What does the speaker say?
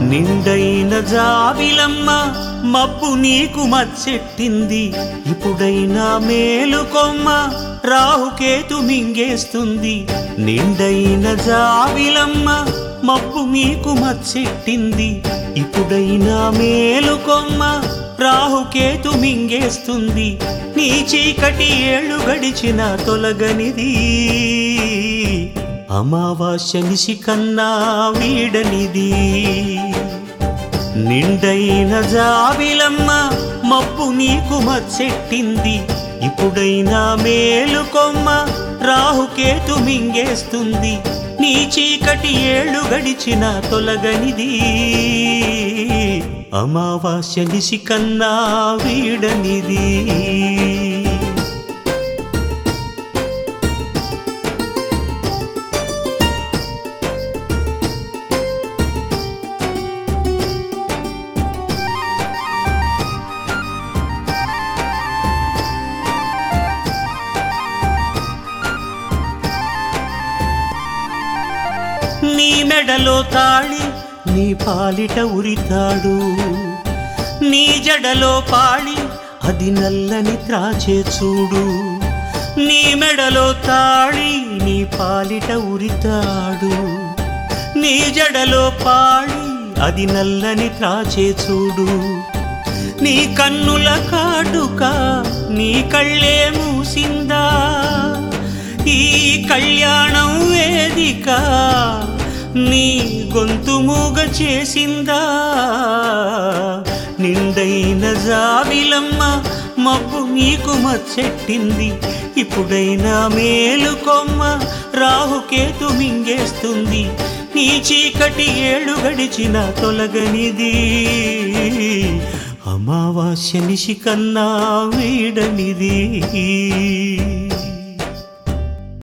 నిండైన జాబిలమ్మ మబ్బు నీకు మచ్చెట్టింది, ఇప్పుడైనా మేలుకొమ్మ రాహుకేతు మింగేస్తుంది. నిండైన జాబిలమ్మ మబ్బు మీకు మచ్చెట్టింది, ఇప్పుడైనా మేలుకొమ్మ రాహుకేతు మింగేస్తుంది. నీ చీకటి ఏళ్ళు గడిచిన తొలగనిది, అమావాస్య నిశి కన్నా వీడనిది. నిండైన జాబిలమ్మ మబ్బు నీకు మచ్చెట్టింది, ఇప్పుడైనా మేలుకొమ్మ రాహుకేతు మింగేస్తుంది. నీ చీకటి ఏళ్ళు గడిచిన తొలగనిది, అమావాస్య నిశి కన్నా వీడనిది. నీ మెడలో తాళి నీ పాలిట ఉరితాడు, నీ జడలో పాళి అది నల్లని త్రాచే చూడు. నీ మెడలో తాళి నీ పాలిట ఉరితాడు, నీ జడలో పాళి అది నల్లని త్రాచే చూడు. నీ కన్నుల కాటుక నీ కళ్ళే మూసిందా, ఈ కళ్యాణం వేదిక నీ గొంతు మూగ చేసిందా. నిండైన జాబిలమ్మ మబ్బు నీకు మచ్చెట్టింది, ఇప్పుడైనా మేలుకొమ్మ రాహుకేతు మింగేస్తుంది. నీ చీకటి ఏళ్ళు గడిచిన తొలగనిది, అమావాస్య నిశి కన్నా వీడనిది.